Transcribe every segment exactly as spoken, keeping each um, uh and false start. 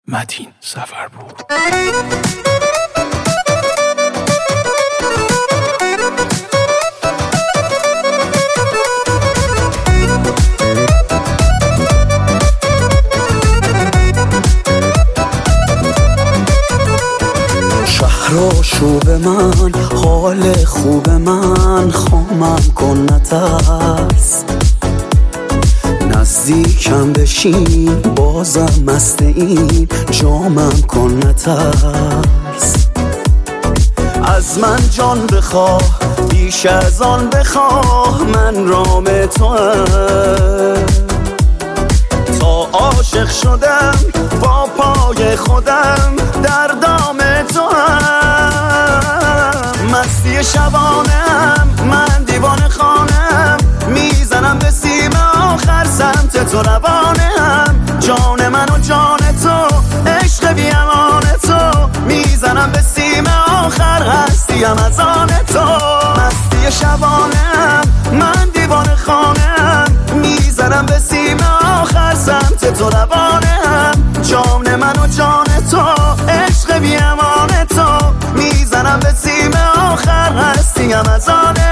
متین سفرپور. شهر شوب من، حال خوب من، خامم کن نترس، نزدیکم بشین بازم مست این جامم کن نترس. از من جان بخواه بیش از آن بخواه، من رام تو هم. تا عاشق شدم با پای خودم در دام تو هم. مستی شبانم من دیوانه خانم، میزنم به سیم آخر سمت تو روانم. جان من و جان تو عشق بی امان تو، میزنم به سیم آخر هستیم از آن تو. مستی شبانم من دیوانه خانم، میزنم به سیم آخر سمت تو روانم. جان من و جان تو عشق بی امان تو، میزنم به سیم آخر هستیم از آن تو.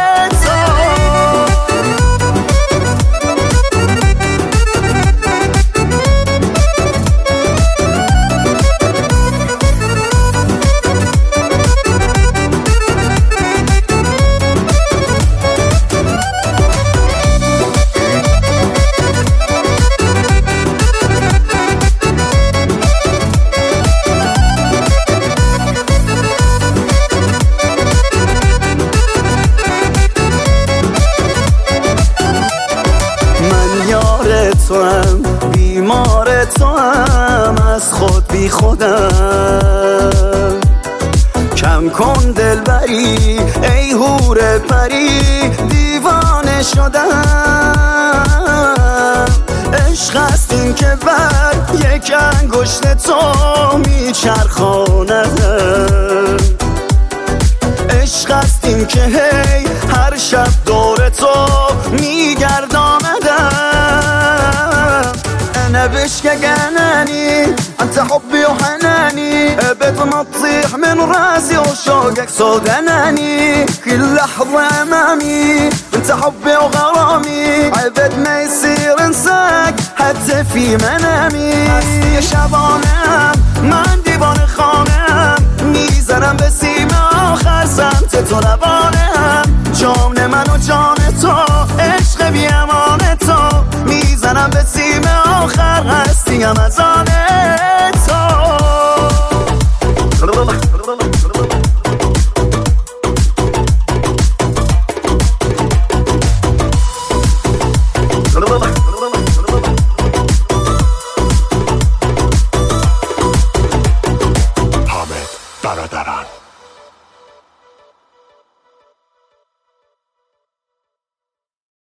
تو هم بیمار تو هم، از خود بی خودم. کم کن دل بری ای حور پری، دیوانه شدم. عشق است این که بر یک انگشت تو میچرخانم. عشق است این که هی هر شب دور تو میگرداندم. أنا بشكقناني أنت حبي وحناني، أبد ما تطيح من راسي وشوقك صوت أناني. كل لحظة أمامي أنت حبي وغرامي، أبد ما يصير انساك حتى في منامي. يا شبانم من دیوانه خانم، میزنم به سیم آخر سمت تو روانم. جان من و جان تو عشق بی امان تو، میزنم به سیم آخر هستیم از آن تو. حامد برادران.